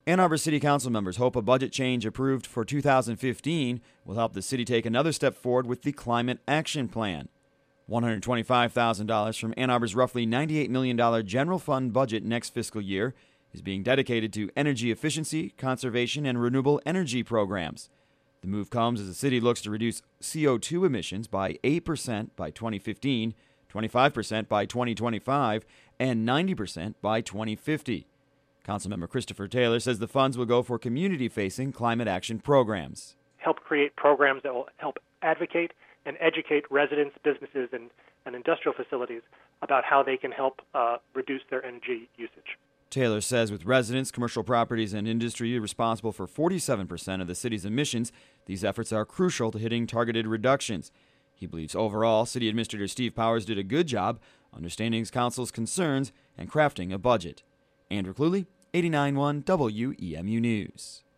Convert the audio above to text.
Ann Arbor City Council members hope a budget change approved for 2015 will help the city take another step forward with the Climate Action Plan. $125,000 from Ann Arbor's roughly $98 million general fund budget next fiscal year is being dedicated to energy efficiency, conservation, and renewable energy programs. The move comes as the city looks to reduce CO2 emissions by 8% by 2015, 25% by 2025, and 90% by 2050. Councilmember Christopher Taylor says the funds will go for community-facing climate action programs. Help create programs that will help advocate and educate residents, businesses, and industrial facilities about how they can help reduce their energy usage. Taylor says with residents, commercial properties, and industry responsible for 47% of the city's emissions, these efforts are crucial to hitting targeted reductions. He believes overall, City Administrator Steve Powers did a good job understanding council's concerns and crafting a budget. Andrew Cluley, 89.1 WEMU News.